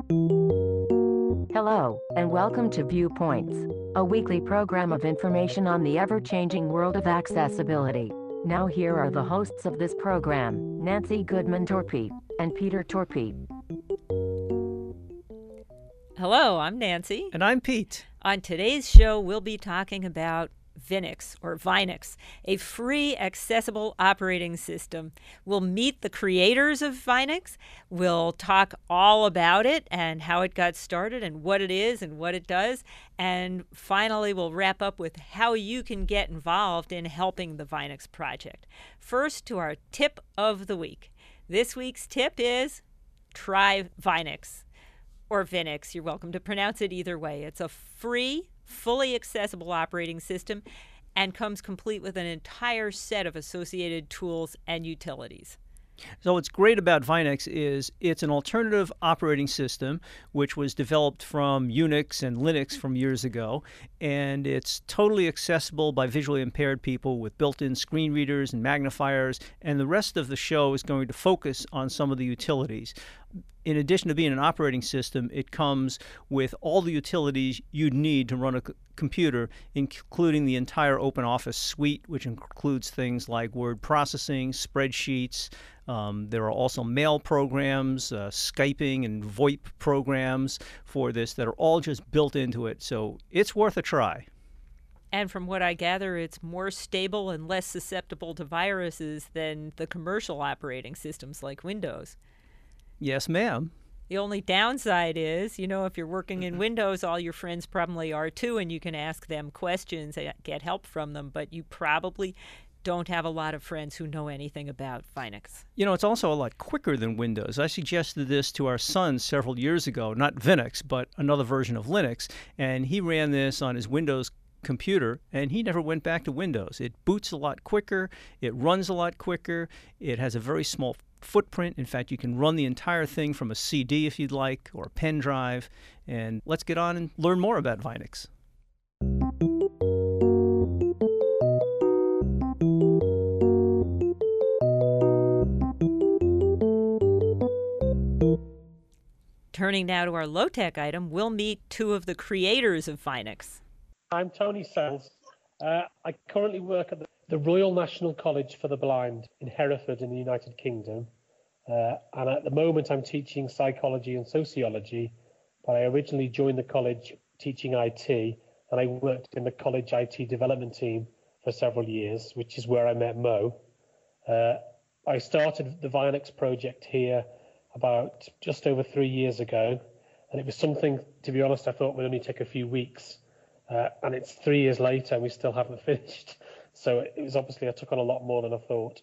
Hello, and welcome to Viewpoints, a weekly program of information on the ever-changing world of accessibility. Now here are the hosts of this program, Nancy Goodman Torpey and Peter Torpey. Hello, I'm Nancy. And I'm Pete. On today's show, we'll be talking about Vinux, or Vinux, a free, accessible operating system. We'll meet the creators of Vinux. We'll talk all about it and how it got started and what it is and what it does. And finally, we'll wrap up with how you can get involved in helping the Vinux project. First, to our tip of the week. This week's tip is try Vinux, or Vinux. You're welcome to pronounce it either way. It's a free, fully accessible operating system and comes complete with an entire set of associated tools and utilities. So what's great about Vinux is it's an alternative operating system which was developed from Unix and Linux from years ago, and it's totally accessible by visually impaired people with built-in screen readers and magnifiers, and the rest of the show is going to focus on some of the utilities. In addition to being an operating system, it comes with all the utilities you'd need to run a computer, including the entire OpenOffice suite, which includes things like word processing, spreadsheets. There are also mail programs, Skyping and VoIP programs for this that are all just built into it. So it's worth a try. And from what I gather, it's more stable and less susceptible to viruses than the commercial operating systems like Windows. Yes, ma'am. The only downside is, if you're working in Windows, all your friends probably are too, and you can ask them questions and get help from them, but you probably don't have a lot of friends who know anything about Vinux. It's also a lot quicker than Windows. I suggested this to our son several years ago, not Vinux, but another version of Linux, and he ran this on his Windows computer, and he never went back to Windows. It boots a lot quicker, it runs a lot quicker, it has a very small footprint. In fact, you can run the entire thing from a CD if you'd like, or a pen drive. And let's get on and learn more about Vinux. Turning now to our low-tech item, we'll meet two of the creators of Vinux. I'm Tony Sells. I currently work at the Royal National College for the Blind in Hereford in the United Kingdom. And at the moment I'm teaching psychology and sociology, but I originally joined the college teaching IT, and I worked in the college IT development team for several years, which is where I met Mo. I started the Vinux project here about just over 3 years ago, and it was something, to be honest, I thought would only take a few weeks. And it's 3 years later and we still haven't finished. So it was obviously, I took on a lot more than I thought.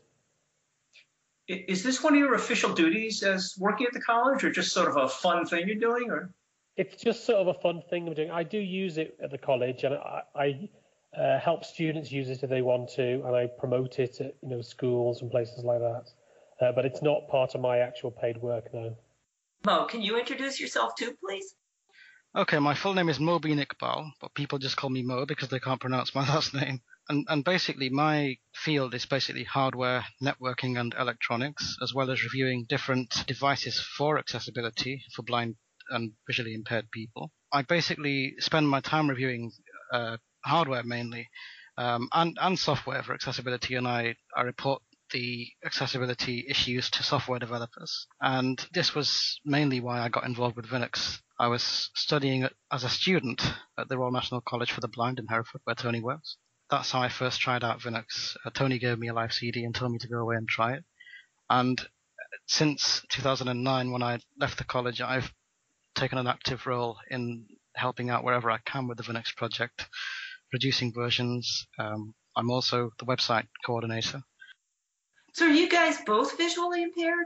Is this one of your official duties as working at the college, or just sort of a fun thing you're doing? Or it's just sort of a fun thing I'm doing. I do use it at the college, and I help students use it if they want to, and I promote it at schools and places like that. But it's not part of my actual paid work, no. Mo, can you introduce yourself too, please? Okay, my full name is Mobeen Iqbal, but people just call me Mo because they can't pronounce my last name. And basically my field is basically hardware, networking and electronics, as well as reviewing different devices for accessibility for blind and visually impaired people. I basically spend my time reviewing hardware mainly, and software for accessibility, and I report the accessibility issues to software developers. And this was mainly why I got involved with Vinux. I was studying as a student at the Royal National College for the Blind in Hereford, where Tony works. That's how I first tried out Vinux. Tony gave me a live CD and told me to go away and try it. And since 2009, when I left the college, I've taken an active role in helping out wherever I can with the Vinux project, producing versions. I'm also the website coordinator. So are you guys both visually impaired?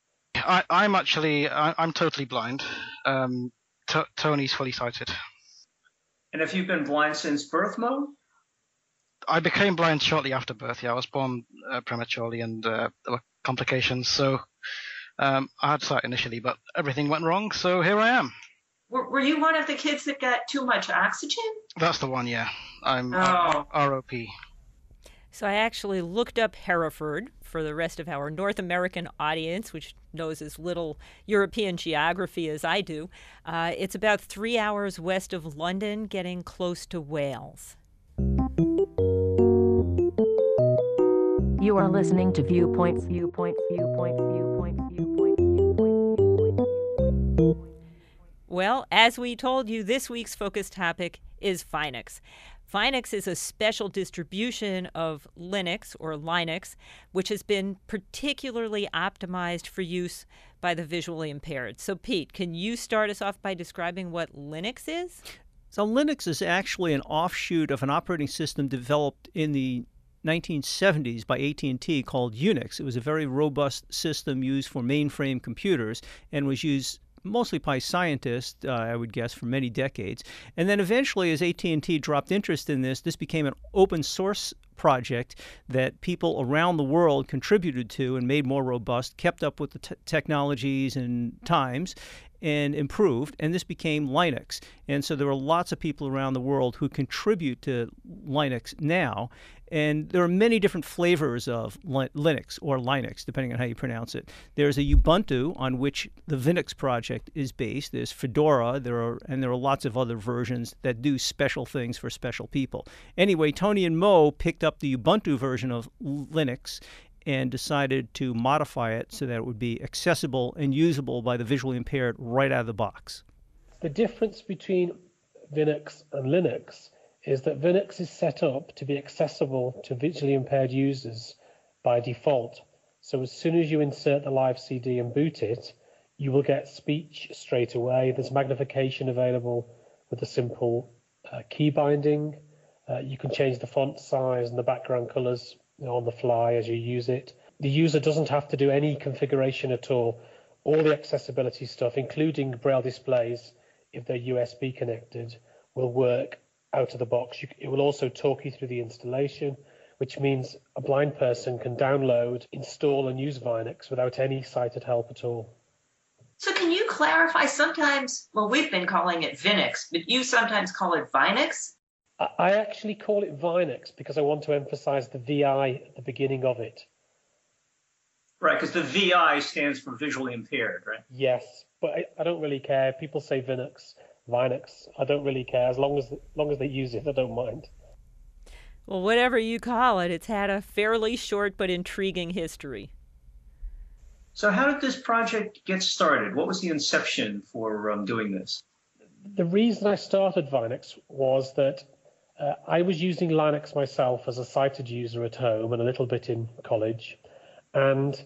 I'm totally blind. Tony's fully sighted. And have you been blind since birth, Mo? I became blind shortly after birth. Yeah, I was born prematurely, and there were complications. So I had sight initially, but everything went wrong. So here I am. Were you one of the kids that got too much oxygen? That's the one. Yeah, I'm ROP. So I actually looked up Hereford for the rest of our North American audience, which knows as little European geography as I do. It's about 3 hours west of London, getting close to Wales. You are listening to Viewpoints. Well, as we told you, this week's focus topic is Vinex. Vinex is a special distribution of Linux or Linux, which has been particularly optimized for use by the visually impaired. So, Pete, can you start us off by describing what Linux is? So Linux is actually an offshoot of an operating system developed in the 1970s by AT&T called Unix. It was a very robust system used for mainframe computers and was used mostly by scientists, I would guess, for many decades. And then eventually, as AT&T dropped interest in this became an open source project that people around the world contributed to and made more robust, kept up with the technologies and times, and improved, and this became Linux. And so there are lots of people around the world who contribute to Linux now, and there are many different flavors of Linux or Linux, depending on how you pronounce it. There's a Ubuntu, on which the Vinux project is based. There's Fedora, there are lots of other versions that do special things for special people. Anyway, Tony and Mo picked up the Ubuntu version of Linux and decided to modify it so that it would be accessible and usable by the visually impaired right out of the box. The difference between Vinux and Linux is that Vinux is set up to be accessible to visually impaired users by default. So as soon as you insert the live CD and boot it, you will get speech straight away. There's magnification available with a simple key binding. You can change the font size and the background colors on the fly as you use it. The user doesn't have to do any configuration at all. All the accessibility stuff, including Braille displays, if they're USB connected, will work out of the box. It will also talk you through the installation, which means a blind person can download, install, and use Vinex without any sighted help at all. So can you clarify sometimes, well, we've been calling it Vinix, but you sometimes call it Vinex? I actually call it Vinex because I want to emphasize the VI at the beginning of it. Right, because the VI stands for visually impaired, right? Yes, but I don't really care. People say Vinex. I don't really care. As long as they use it, I don't mind. Well, whatever you call it, it's had a fairly short but intriguing history. So how did this project get started? What was the inception for doing this? The reason I started Vinex was that I was using Linux myself as a sighted user at home and a little bit in college. And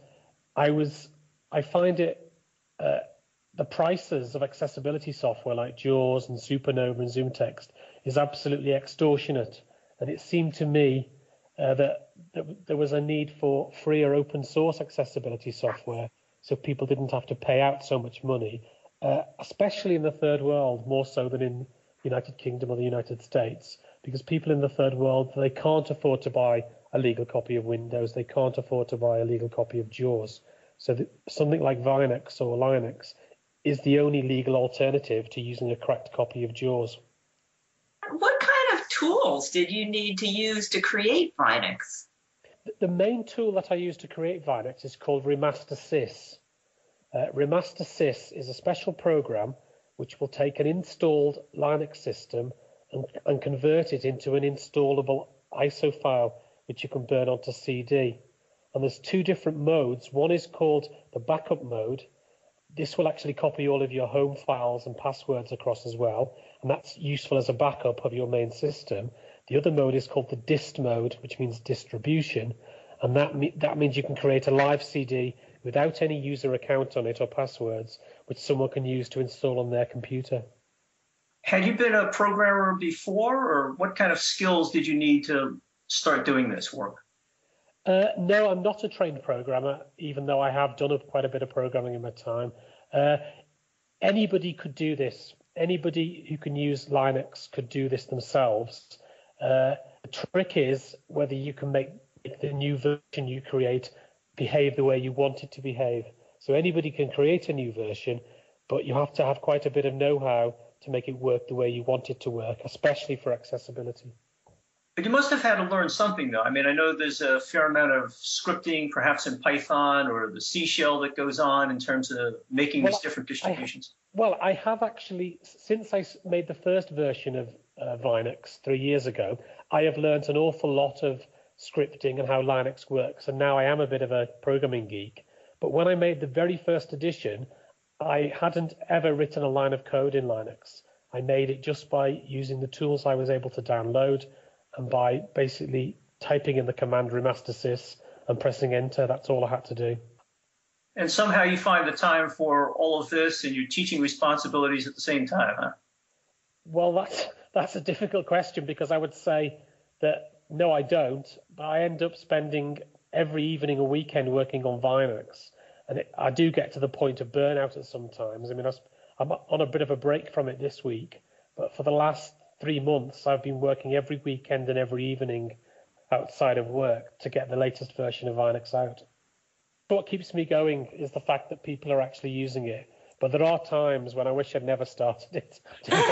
I find it, the prices of accessibility software like JAWS and Supernova and ZoomText is absolutely extortionate. And it seemed to me that there was a need for free or open source accessibility software so people didn't have to pay out so much money, especially in the third world, more so than in the United Kingdom or the United States, because people in the third world, they can't afford to buy a legal copy of Windows, they can't afford to buy a legal copy of JAWS. So something like Vinex or Linux is the only legal alternative to using a cracked copy of JAWS. What kind of tools did you need to use to create Vinex? The main tool that I use to create Vinex is called RemasterSys. RemasterSys is a special program which will take an installed Linux system and convert it into an installable ISO file which you can burn onto CD. And there's two different modes. One is called the backup mode. This will actually copy all of your home files and passwords across as well, and that's useful as a backup of your main system. The other mode is called the dist mode, which means distribution, and that means you can create a live CD without any user account on it or passwords, which someone can use to install on their computer. Had you been a programmer before, or what kind of skills did you need to start doing this work? No, I'm not a trained programmer, even though I have done quite a bit of programming in my time. Anybody could do this. Anybody who can use Linux could do this themselves. The trick is whether you can make the new version you create behave the way you want it to behave. So anybody can create a new version, but you have to have quite a bit of know-how to make it work the way you want it to work, especially for accessibility. But you must have had to learn something, though. I mean, I know there's a fair amount of scripting, perhaps in Python or the C shell that goes on in terms of making these different distributions. I have actually, since I made the first version of Linux 3 years ago, I have learned an awful lot of scripting and how Linux works. And now I am a bit of a programming geek. But when I made the very first edition, I hadn't ever written a line of code in Linux. I made it just by using the tools I was able to download and by basically typing in the command remaster sys and pressing enter. That's all I had to do. And somehow you find the time for all of this and your teaching responsibilities at the same time, huh? Well, that's a difficult question, because I would say that no, I don't. But I end up spending every evening or weekend working on Linux. And I do get to the point of burnout at some times. I mean, I'm on a bit of a break from it this week, but for the last 3 months, I've been working every weekend and every evening outside of work to get the latest version of Linux out. What keeps me going is the fact that people are actually using it. But there are times when I wish I'd never started it.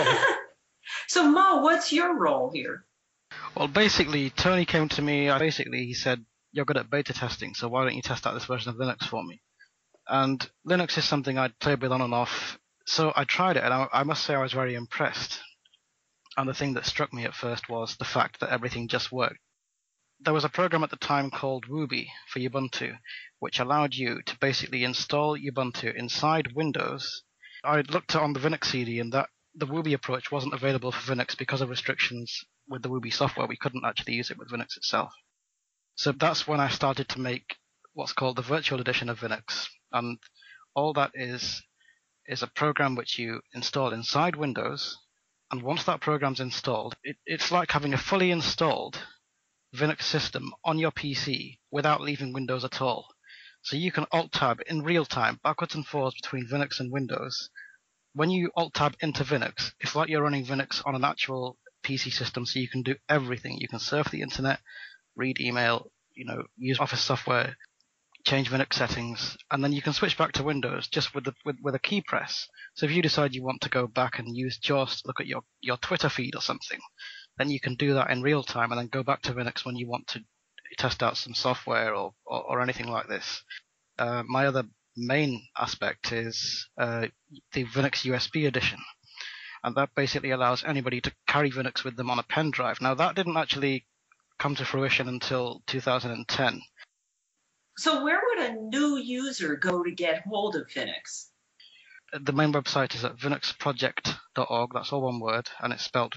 So, Mo, what's your role here? Well, basically, Tony came to me. He said, "You're good at beta testing, so why don't you test out this version of Linux for me?" And Linux is something I'd played with on and off. So I tried it, and I must say I was very impressed. And the thing that struck me at first was the fact that everything just worked. There was a program at the time called Wooby for Ubuntu, which allowed you to basically install Ubuntu inside Windows. I looked on the Linux CD, and that the Wooby approach wasn't available for Linux because of restrictions with the Wooby software. We couldn't actually use it with Linux itself. So that's when I started to make what's called the virtual edition of Linux. And all that is a program which you install inside Windows. And once that program's installed, it's like having a fully installed Linux system on your PC without leaving Windows at all. So you can Alt-Tab in real time, backwards and forwards between Linux and Windows. When you Alt-Tab into Linux, it's like you're running Linux on an actual PC system, so you can do everything. You can surf the internet, read email, use Office software, change Linux settings, and then you can switch back to Windows just with a key press. So if you decide you want to go back and use JAWS to look at your Twitter feed or something, then you can do that in real time and then go back to Linux when you want to test out some software or anything like this. My other main aspect is the Linux USB edition, and that basically allows anybody to carry Linux with them on a pen drive. Now, that didn't actually come to fruition until 2010. So where would a new user go to get hold of Linux? The main website is at linuxproject.org. That's all one word, and it's spelled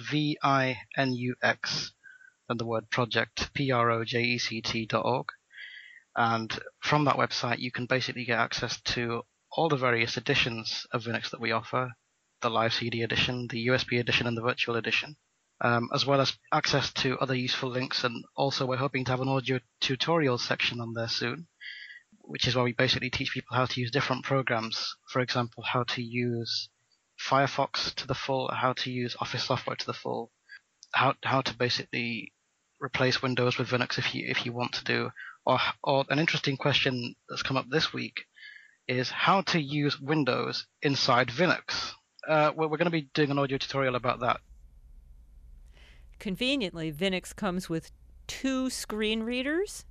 VINUX, and the word project, project.org. And from that website, you can basically get access to all the various editions of Linux that we offer, the live CD edition, the USB edition, and the virtual edition, as well as access to other useful links. And also we're hoping to have an audio tutorial section on there soon, which is where we basically teach people how to use different programs. For example, how to use Firefox to the full, how to use Office software to the full, how to basically replace Windows with Linux if you want to do. Or an interesting question that's come up this week is how to use Windows inside Linux. We're going to be doing an audio tutorial about that. Conveniently, Linux comes with 2 screen readers.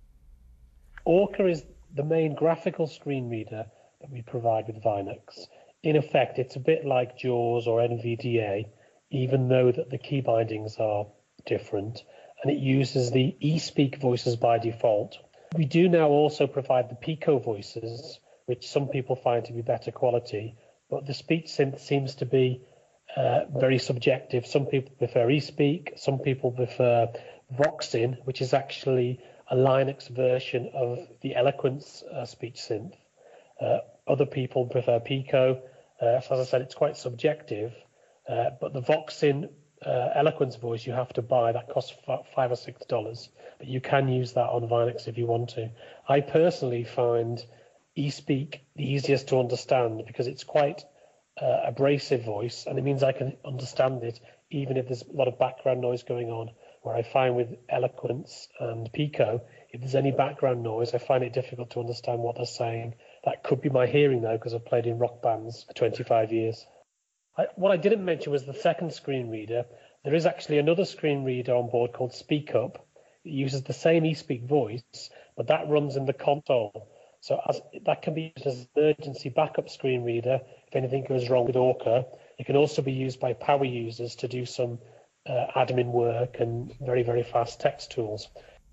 Orca is the main graphical screen reader that we provide with Linux. In effect, it's a bit like JAWS or NVDA, even though that the key bindings are different, and it uses the eSpeak voices by default. We do now also provide the Pico voices, which some people find to be better quality, but the speech synth seems to be very subjective. Some people prefer eSpeak, some people prefer Voxin, which is actually a Linux version of the Eloquence speech synth. Other people prefer Pico. So as I said, it's quite subjective, but the Voxin Eloquence voice you have to buy. That costs $5 or $6, but you can use that on Linux if you want to. I personally find eSpeak the easiest to understand because it's quite abrasive voice, and it means I can understand it even if there's a lot of background noise going on. Where I find with Eloquence and Pico, if there's any background noise, I find it difficult to understand what they're saying. That could be my hearing though, because I've played in rock bands for 25 years. What I didn't mention was the second screen reader. There is actually another screen reader on board called SpeakUp. It uses the same eSpeak voice, but that runs in the console. So that can be used as an emergency backup screen reader if anything goes wrong with Orca. It can also be used by power users to do some admin work and very, very fast text tools.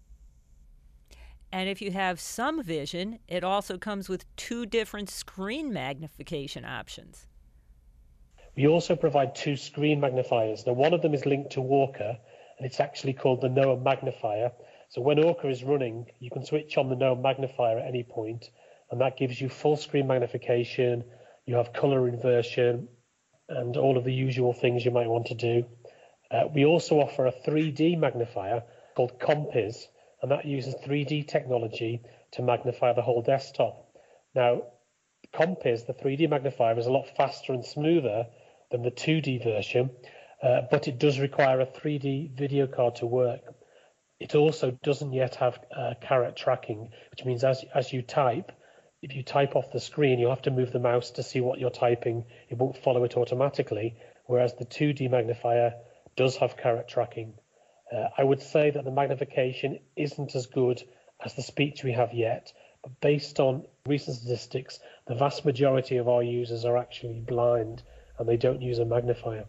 And if you have some vision, it also comes with 2 different screen magnification options. We also provide 2 screen magnifiers. Now, one of them is linked to Orca, and it's actually called the NOAA magnifier. So when Orca is running, you can switch on the NOAA magnifier at any point, and that gives you full screen magnification. You have color inversion and all of the usual things you might want to do. We also offer a 3D magnifier called Compiz, and that uses 3D technology to magnify the whole desktop. Now, Compiz, the 3D magnifier, is a lot faster and smoother than the 2D version, but it does require a 3D video card to work. It also doesn't yet have caret tracking, which means as you type, if you type off the screen, you'll have to move the mouse to see what you're typing. It won't follow it automatically, whereas the 2D magnifier does have caret tracking. I would say that the magnification isn't as good as the speech we have yet, but based on recent statistics, the vast majority of our users are actually blind and they don't use a magnifier.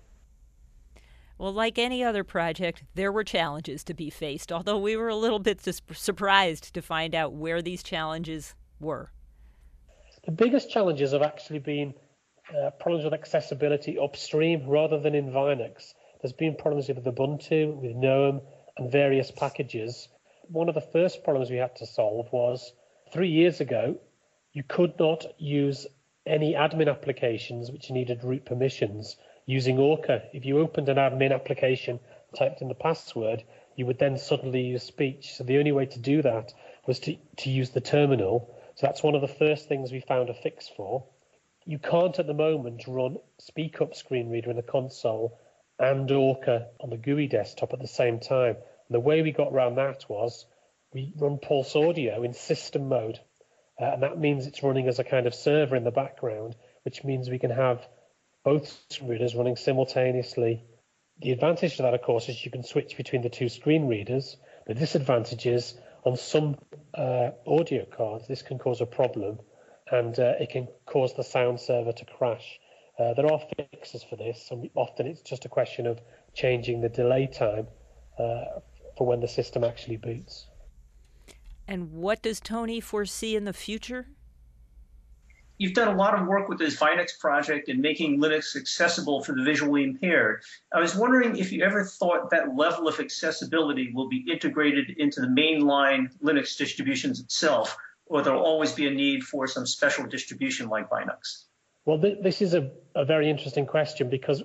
Well, like any other project, there were challenges to be faced, although we were a little bit surprised to find out where these challenges were. The biggest challenges have actually been problems with accessibility upstream rather than in Vinux. There's been problems with Ubuntu, with GNOME, and various packages. One of the first problems we had to solve was 3 years ago, you could not use any admin applications which needed root permissions using Orca. If you opened an admin application, typed in the password, you would then suddenly use speech. So the only way to do that was to use the terminal. So that's one of the first things we found a fix for. You can't at the moment run SpeakUp screen reader in the console and Orca on the GUI desktop at the same time. And the way we got around that was we run Pulse Audio in system mode. And that means it's running as a kind of server in the background, which means we can have both screen readers running simultaneously. The advantage of that, of course, is you can switch between the 2 screen readers. The disadvantage is on some audio cards, this can cause a problem, and it can cause the sound server to crash. There are fixes for this, and often it's just a question of changing the delay time for when the system actually boots. And what does Tony foresee in the future? You've done a lot of work with this Vinux project and making Linux accessible for the visually impaired. I was wondering if you ever thought that level of accessibility will be integrated into the mainline Linux distributions itself, or there'll always be a need for some special distribution like Vinux? Well, this is a very interesting question because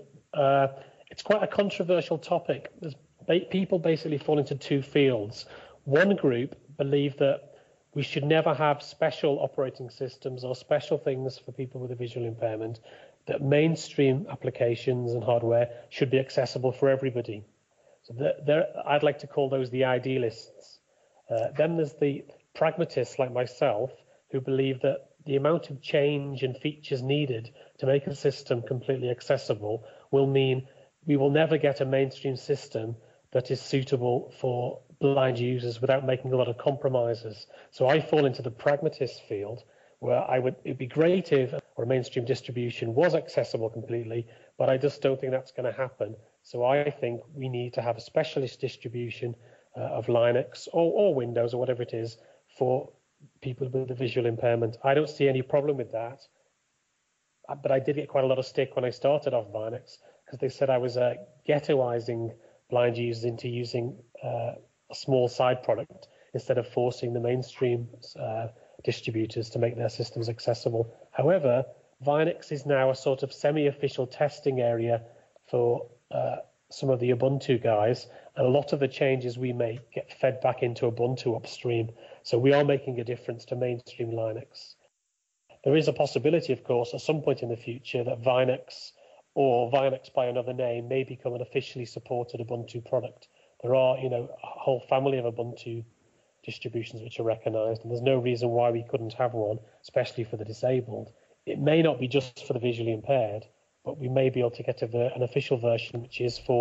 it's quite a controversial topic. People basically fall into 2 fields. One group believe that we should never have special operating systems or special things for people with a visual impairment, that mainstream applications and hardware should be accessible for everybody. So I'd like to call those the idealists. Then there's the pragmatists like myself who believe that the amount of change and features needed to make a system completely accessible will mean we will never get a mainstream system that is suitable for blind users without making a lot of compromises. So I fall into the pragmatist field where it'd be great if a mainstream distribution was accessible completely, but I just don't think that's going to happen. So I think we need to have a specialist distribution of Linux or Windows or whatever it is for people with a visual impairment. I don't see any problem with that. But I did get quite a lot of stick when I started off Linux because they said I was ghettoizing blind users into using a small side product instead of forcing the mainstream distributors to make their systems accessible. However, Vinux is now a sort of semi-official testing area for some of the Ubuntu guys, and a lot of the changes we make get fed back into Ubuntu upstream. So we are making a difference to mainstream Linux. There is a possibility, of course, at some point in the future that Vinux or Vinux by another name may become an officially supported Ubuntu product. There are, a whole family of Ubuntu distributions which are recognized, and there's no reason why we couldn't have one, especially for the disabled. It may not be just for the visually impaired, but we may be able to get an official version which is for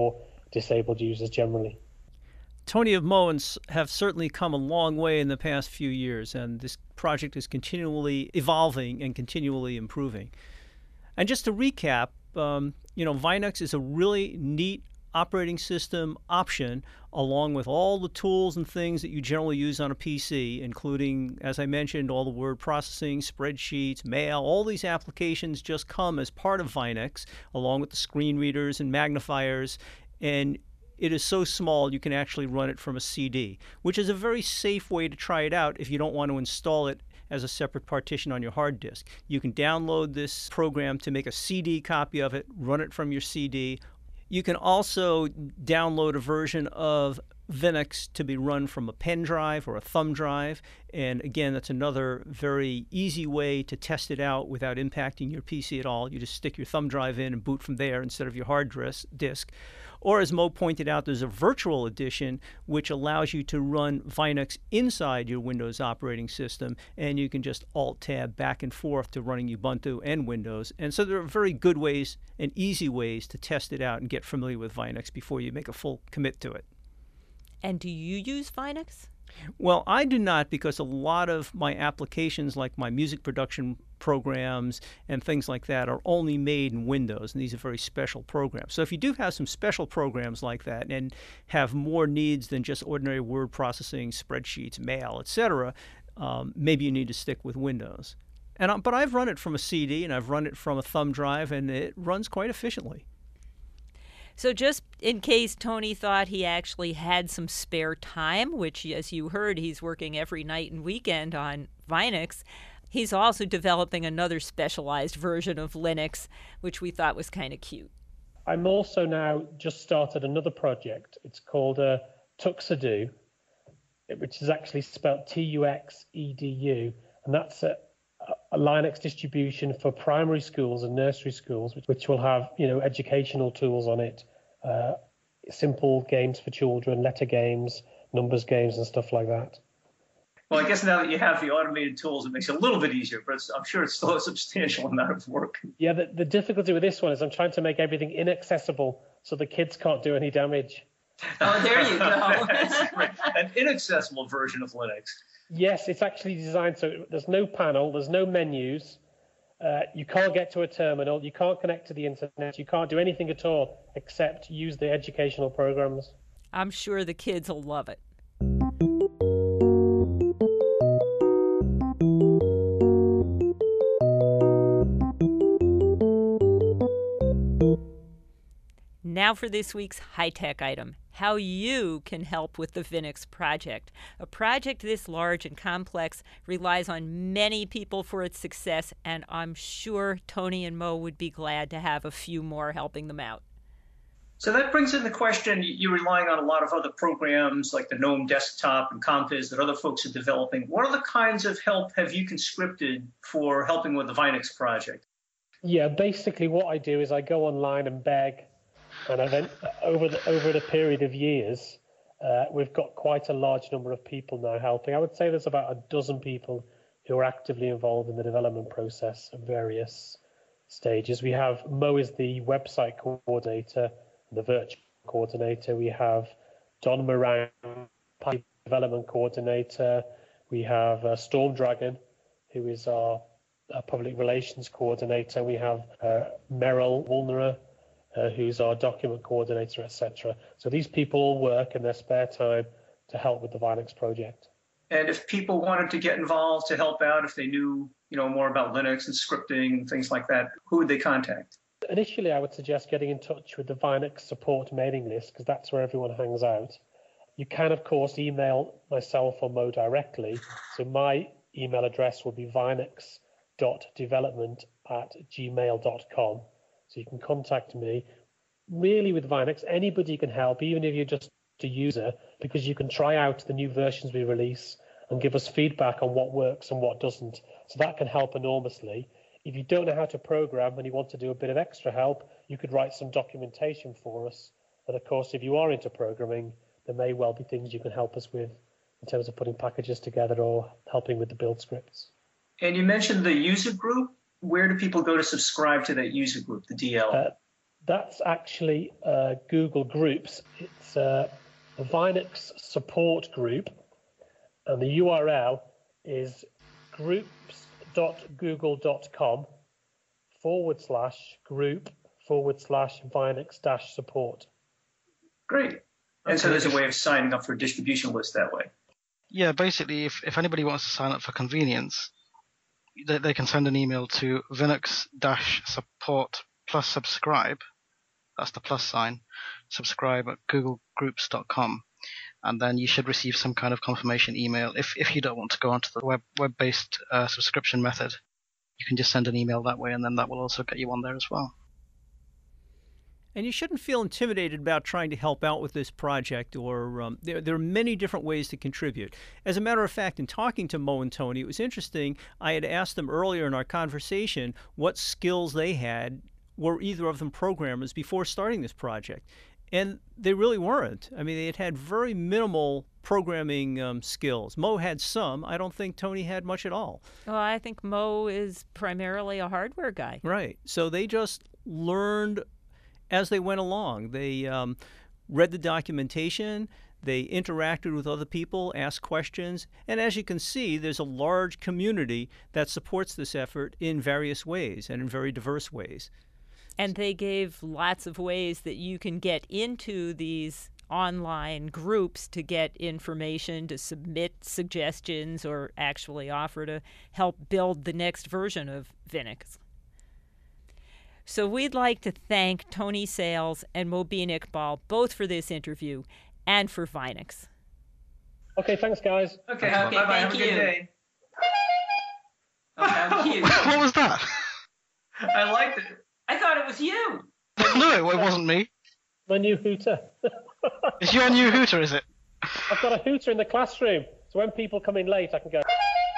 disabled users generally. Tony of Moens have certainly come a long way in the past few years, and this project is continually evolving and continually improving. And just to recap, Vinux is a really neat operating system option, along with all the tools and things that you generally use on a PC, including, as I mentioned, all the word processing, spreadsheets, mail. All these applications just come as part of Vinux, along with the screen readers and magnifiers, and it is so small you can actually run it from a CD, which is a very safe way to try it out if you don't want to install it as a separate partition on your hard disk. You can download this program to make a CD copy of it, run it from your CD. You can also download a version of Vinux to be run from a pen drive or a thumb drive. And again, that's another very easy way to test it out without impacting your PC at all. You just stick your thumb drive in and boot from there instead of your hard disk. Or as Mo pointed out, there's a virtual edition which allows you to run Vinux inside your Windows operating system, and you can just Alt-Tab back and forth to running Ubuntu and Windows. And so there are very good ways and easy ways to test it out and get familiar with Vinux before you make a full commit to it. And do you use Vinux? Well, I do not, because a lot of my applications, like my music production programs and things like that, are only made in Windows, and these are very special programs. So if you do have some special programs like that and have more needs than just ordinary word processing, spreadsheets, mail, etc., maybe you need to stick with Windows. But I've run it from a CD and I've run it from a thumb drive, and it runs quite efficiently. So just in case Tony thought he actually had some spare time, which, as you heard, he's working every night and weekend on Vinux, he's also developing another specialized version of Linux, which we thought was kind of cute. I'm also now just started another project. It's called Tuxedo, which is actually spelled Tuxedu, and that's a Linux distribution for primary schools and nursery schools, which will have educational tools on it, simple games for children, letter games, numbers games, and stuff like that. Well, I guess now that you have the automated tools, it makes it a little bit easier, but I'm sure it's still a substantial amount of work. Yeah, the difficulty with this one is I'm trying to make everything inaccessible so the kids can't do any damage. Oh, there you go. That's great. An inaccessible version of Linux. Yes, it's actually designed so there's no panel, there's no menus, you can't get to a terminal, you can't connect to the internet, you can't do anything at all except use the educational programs. I'm sure the kids will love it. Now for this week's high-tech item, how you can help with the Vinux project. A project this large and complex relies on many people for its success, and I'm sure Tony and Mo would be glad to have a few more helping them out. So that brings in the question, you're relying on a lot of other programs like the GNOME Desktop and Compiz that other folks are developing. What other kinds of help have you conscripted for helping with the Vinux project? Yeah, basically what I do is I go online and beg. And then over the period of years, we've got quite a large number of people now helping. I would say there's about a dozen people who are actively involved in the development process at various stages. We have Mo is the website coordinator, the virtual coordinator. We have Don Moran, development coordinator. We have Storm Dragon, who is our public relations coordinator. We have Meryl Woolner, who's our document coordinator, etc. So these people all work in their spare time to help with the Vinux project. And if people wanted to get involved to help out, if they knew more about Linux and scripting and things like that, who would they contact? Initially, I would suggest getting in touch with the Vinux support mailing list, because that's where everyone hangs out. You can, of course, email myself or Mo directly. So my email address will be vinux.development@gmail.com. So you can contact me. Really with Vinux, anybody can help, even if you're just a user, because you can try out the new versions we release and give us feedback on what works and what doesn't. So that can help enormously. If you don't know how to program and you want to do a bit of extra help, you could write some documentation for us. And of course, if you are into programming, there may well be things you can help us with in terms of putting packages together or helping with the build scripts. And you mentioned the user group. Where do people go to subscribe to that user group, the DL? That's actually Google Groups. It's the Vinux support group, and the URL is groups.google.com/group/Vinux-support. Great. And so there's a way of signing up for a distribution list that way. Yeah, basically, if anybody wants to sign up for convenience, they can send an email to Vinux-support plus subscribe. That's the plus sign. Subscribe at googlegroups.com. And then you should receive some kind of confirmation email. If you don't want to go onto the web-based subscription method, you can just send an email that way, and then that will also get you on there as well. And you shouldn't feel intimidated about trying to help out with this project, or there are many different ways to contribute. As a matter of fact, in talking to Mo and Tony, it was interesting. I had asked them earlier in our conversation what skills they had. Were either of them programmers before starting this project? And they really weren't. I mean, they had very minimal programming skills. Mo had some. I don't think Tony had much at all. Well, I think Mo is primarily a hardware guy. Right. So they just learned as they went along. They read the documentation, they interacted with other people, asked questions, and as you can see, there's a large community that supports this effort in various ways and in very diverse ways. And they gave lots of ways that you can get into these online groups to get information, to submit suggestions, or actually offer to help build the next version of Vinux. So we'd like to thank Tony Sales and Mobeen Iqbal both for this interview and for Vinux. Okay, thanks, guys. Okay, bye-bye. Have a good day. Oh, how cute. What was that? I liked it. I thought it was you. No, it wasn't me. My new hooter. It's your new hooter, is it? I've got a hooter in the classroom, so when people come in late, I can go.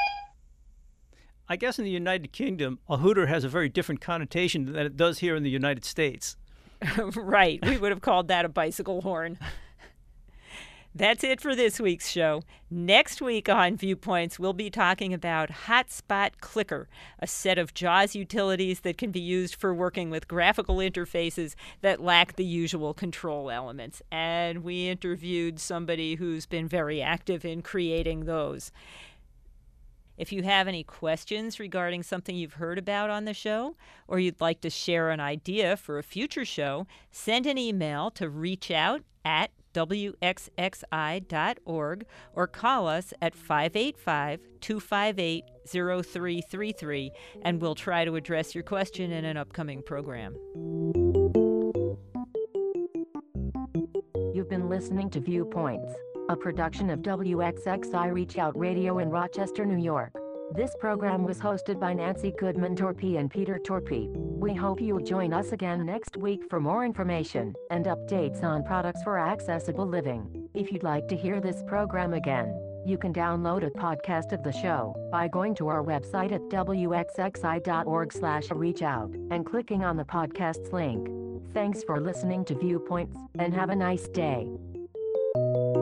I guess in the United Kingdom, a hooter has a very different connotation than it does here in the United States. Right. We would have called that a bicycle horn. That's it for this week's show. Next week on Viewpoints, we'll be talking about Hotspot Clicker, a set of JAWS utilities that can be used for working with graphical interfaces that lack the usual control elements. And we interviewed somebody who's been very active in creating those. If you have any questions regarding something you've heard about on the show, or you'd like to share an idea for a future show, send an email to reachout@wxxi.org or call us at 585-258-0333, and we'll try to address your question in an upcoming program. You've been listening to Viewpoints, a production of WXXI Reach Out Radio in Rochester, New York. This program was hosted by Nancy Goodman Torpy and Peter Torpy. We hope you'll join us again next week for more information and updates on products for accessible living. If you'd like to hear this program again, you can download a podcast of the show by going to our website at wxxi.org/reachout and clicking on the podcasts link. Thanks for listening to Viewpoints, and have a nice day.